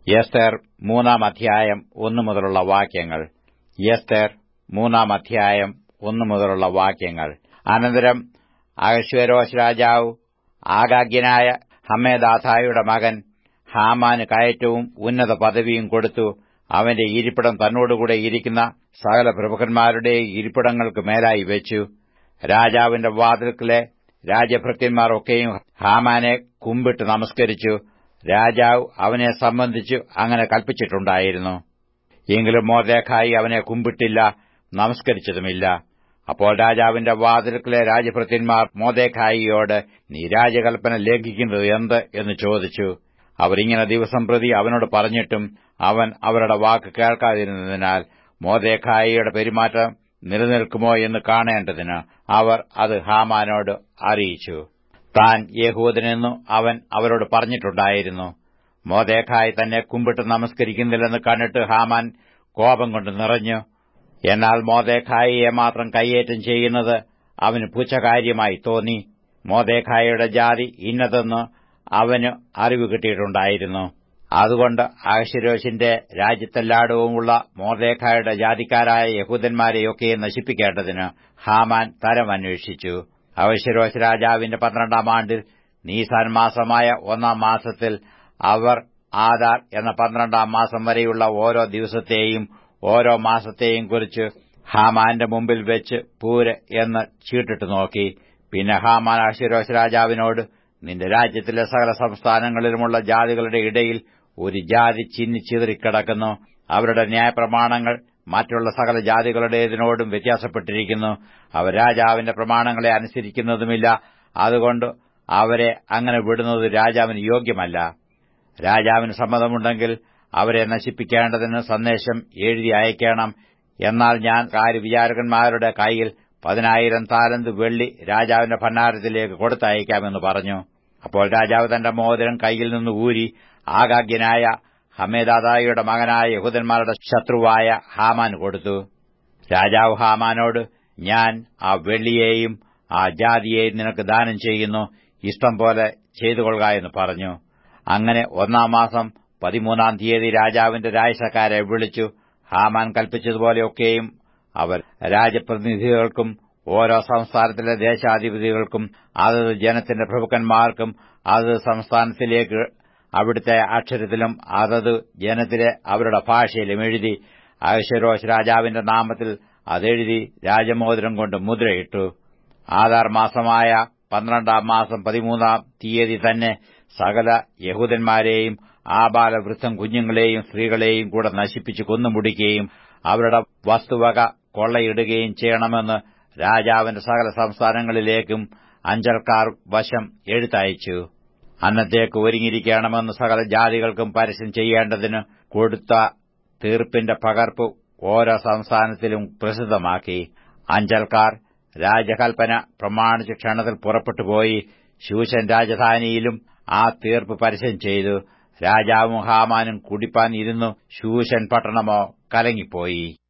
എസ്തേർ 3-ാം അധ്യായം 1 മുതലുള്ള വാക്യങ്ങൾ. എസ്തേർ 3-ാം അധ്യായം 1 മുതലുള്ള വാക്യങ്ങൾ. അനന്തരം അഹശ്വേരോശ് രാജാവ് ആഗാഗ്യനായ ഹമ്മെദാഥായുടെ മകൻ ഹാമാന് കയറ്റവും ഉന്നത പദവിയും കൊടുത്തു. അവന്റെ ഇരിപ്പിടം തന്നോടുകൂടെ ഇരിക്കുന്ന സകല പ്രഭുക്കന്മാരുടെ ഇരിപ്പിടങ്ങൾക്ക് മേലായി വെച്ചു. രാജാവിന്റെ വാതിൽക്കലെ രാജഭൃത്യന്മാർ ഒക്കെയും ഹാമാനെ കുമ്പിട്ട് നമസ്കരിച്ചു. രാജാവ് അവനെ സംബന്ധിച്ചു അങ്ങനെ കൽപ്പിച്ചിട്ടുണ്ടായിരുന്നു. എങ്കിലും മൊർദെഖായി അവനെ കുമ്പിട്ടില്ല, നമസ്കരിച്ചതുമില്ല. അപ്പോൾ രാജാവിന്റെ വാതിൽക്കലെ രാജഭൃത്യന്മാർ മൊർദെഖായിയോട്, നീ രാജകൽപ്പന ലംഘിക്കുന്നത് എന്ത് എന്ന് ചോദിച്ചു. അവർ ഇങ്ങനെ ദിവസം പ്രതി അവനോട് പറഞ്ഞിട്ടും അവൻ അവരുടെ വാക്ക് കേൾക്കാതിരുന്നതിനാൽ മൊർദെഖായിയുടെ പെരുമാറ്റം നിലനിൽക്കുമോ എന്ന് കാണേണ്ടതിന് അവർ അത് ഹാമാനോട് അറിയിച്ചു. താൻ യെഹൂദനെന്നു അവൻ അവരോട് പറഞ്ഞിട്ടുണ്ടായിരുന്നു. മൊർദെഖായി തന്നെ കുമ്പിട്ട് നമസ്കരിക്കുന്നില്ലെന്ന് കണ്ടിട്ട് ഹാമാൻ കോപം കൊണ്ട് നിറഞ്ഞു. എന്നാൽ മൊർദെഖായിയെ മാത്രം കയ്യേറ്റം ചെയ്യുന്നത് അവന് പുച്ഛകാര്യമായി തോന്നി. മൊർദെഖായിയുടെ ജാതി ഇന്നതെന്ന് അവന് അറിവ് കിട്ടിയിട്ടുണ്ടായിരുന്നു. അതുകൊണ്ട് അഹശ്വേരോശിന്റെ രാജ്യത്തെല്ലായിടവുമുള്ള മൊർദെഖായിയുടെ ജാതിക്കാരായ യഹൂദന്മാരെയൊക്കെ നശിപ്പിക്കേണ്ടതിന് ഹാമാൻ തരം അന്വേഷിച്ചു. അഹശ്വേരോശ് രാജാവിന്റെ 12-ാം ആണ്ടിൽ നീസാൻ മാസമായ 1-ാം മാസത്തിൽ അവർ ആദാർ എന്ന 12-ാം മാസം വരെയുള്ള ഓരോ ദിവസത്തെയും ഓരോ മാസത്തെയും കുറിച്ച് ഹാമാന്റെ മുമ്പിൽ വെച്ച് പൂര് എന്ന് ചീട്ടിട്ട് നോക്കി. പിന്നെ ഹാമാൻ അഹശ്വേരോശ് രാജാവിനോട്, നിന്റെ രാജ്യത്തിലെ സകല സംസ്ഥാനങ്ങളിലുമുള്ള ജാതികളുടെ ഇടയിൽ ഒരു ജാതി ചിന്നിച്ചിതറിക്കിടക്കുന്നു. അവരുടെ ന്യായപ്രമാണങ്ങൾ മറ്റുള്ള സകല ജാതികളുടേതിനോടും വ്യത്യാസപ്പെട്ടിരിക്കുന്നു. അവർ രാജാവിന്റെ പ്രമാണങ്ങളെ അനുസരിക്കുന്നതുമില്ല. അതുകൊണ്ട് അവരെ അങ്ങനെ വിടുന്നത് രാജാവിന് യോഗ്യമല്ല. രാജാവിന് സമ്മതമുണ്ടെങ്കിൽ അവരെ നശിപ്പിക്കേണ്ടതിന് സന്ദേശം എഴുതി അയക്കണം. എന്നാൽ ഞാൻ കാര്യവിചാരകന്മാരുടെ കൈയിൽ 10,000 താലന്ത് വെള്ളി രാജാവിന്റെ ഭണ്ഡാരത്തിലേക്ക് കൊടുത്തയക്കാമെന്ന് പറഞ്ഞു. അപ്പോൾ രാജാവ് തന്റെ മോതിരം കൈയിൽ നിന്ന് ഊരി ആഗാഗ്യനായ ഹമ്മെദാഥായുടെ മകനായ യഹൂദന്മാരുടെ ശത്രുവായ ഹാമാന് കൊടുത്തു. രാജാവ് ഹാമാനോട്, ഞാൻ ആ വെള്ളിയെയും ആ ജാതിയെയും നിനക്ക് ദാനം ചെയ്യുന്നു, ഇഷ്ടം പോലെ ചെയ്തുകൊള്ളുക എന്ന് പറഞ്ഞു. അങ്ങനെ 1-ാം മാസം 13-ാം തീയതി രാജാവിന്റെ രായസക്കാരെ വിളിച്ചു. ഹാമാൻ കൽപ്പിച്ചതുപോലെയൊക്കെയും അവർ രാജപ്രതിനിധികൾക്കും ഓരോ സംസ്ഥാനത്തിലെ ദേശാധിപതികൾക്കും അതത് ജനത്തിന്റെ പ്രഭുക്കന്മാർക്കും അതത് സംസ്ഥാനത്തിലേക്ക് അവിടുത്തെ അക്ഷരത്തിലും അതത് ജനത്തിലെ അവരുടെ ഭാഷയിലും എഴുതി. അഹശ്വേരോശ് രാജാവിന്റെ നാമത്തിൽ അതെഴുതി രാജമോതിരം കൊണ്ട് മുദ്രയിട്ടു. ആദാർ മാസമായ 12-ാം മാസം 13-ാം തീയതി തന്നെ സകല യഹൂദന്മാരെയും ആബാലവൃദ്ധം കുഞ്ഞുങ്ങളെയും സ്ത്രീകളെയും കൂടെ നശിപ്പിച്ചു കൊന്നുമുടിക്കുകയും അവരുടെ വസ്തുവക കൊള്ളയിടുകയും ചെയ്യണമെന്ന് രാജാവിന്റെ സകല സംസ്ഥാനങ്ങളിലേക്കും അഞ്ചൽക്കാർ വശം എഴുത്തയച്ചു. അന്നത്തേക്ക് ഒരുങ്ങിയിരിക്കണമെന്ന് സകല ജാതികൾക്കും പരസ്യം ചെയ്യേണ്ടതിന് കൊടുത്ത തീർപ്പിന്റെ പകർപ്പ് ഓരോ സംസ്ഥാനത്തിലും പ്രസിദ്ധമാക്കി. അഞ്ചൽക്കാർ രാജകൽപ്പന പ്രമാണിച്ച് ക്ഷണത്തിൽ പുറപ്പെട്ടുപോയി ശൂശൻ രാജധാനിയിലും ആ തീർപ്പ് പരസ്യം ചെയ്തു. രാജാവും ഹാമാനും കുടിപ്പാൻ ഇരുന്നു. ശൂശൻ പട്ടണമോ കലങ്ങിപ്പോയി.